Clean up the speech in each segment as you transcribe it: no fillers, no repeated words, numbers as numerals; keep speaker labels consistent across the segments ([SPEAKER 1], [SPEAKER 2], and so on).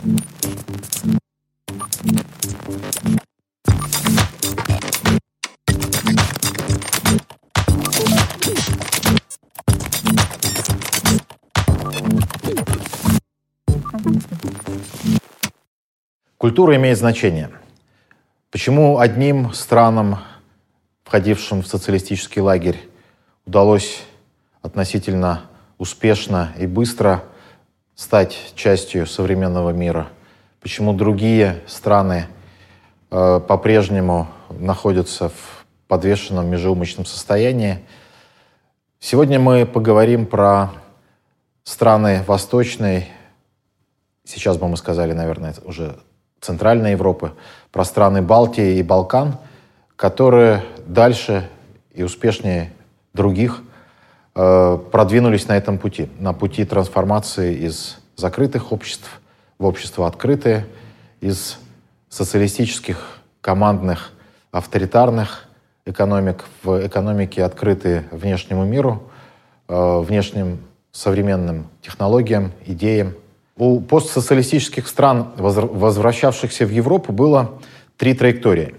[SPEAKER 1] Культура имеет значение. Почему одним странам, входившим в социалистический лагерь, удалось относительно успешно и быстро стать частью современного мира? Почему другие страны по-прежнему находятся в подвешенном межеумочном состоянии? Сегодня мы поговорим про страны Восточной, сейчас бы мы сказали, наверное, уже Центральной Европы, про страны Балтии и Балкан, которые дальше и успешнее других продвинулись на этом пути, на пути трансформации из закрытых обществ в общества открытые, из социалистических, командных, авторитарных экономик в экономики, открытые внешнему миру, внешним современным технологиям, идеям. У постсоциалистических стран, возвращавшихся в Европу, было 3 траектории.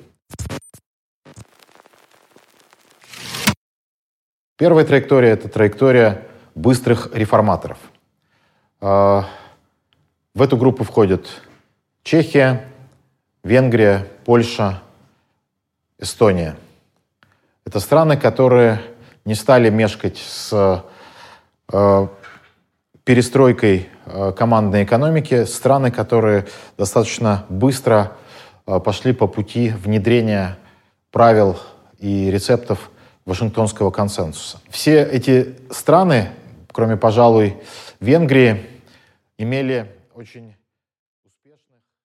[SPEAKER 1] Первая траектория — это траектория быстрых реформаторов. В эту группу входят Чехия, Венгрия, Польша, Эстония. Это страны, которые не стали мешкать с перестройкой командной экономики, страны, которые достаточно быстро пошли по пути внедрения правил и рецептов Вашингтонского консенсуса. Все эти страны, кроме, пожалуй, Венгрии, имели очень успешных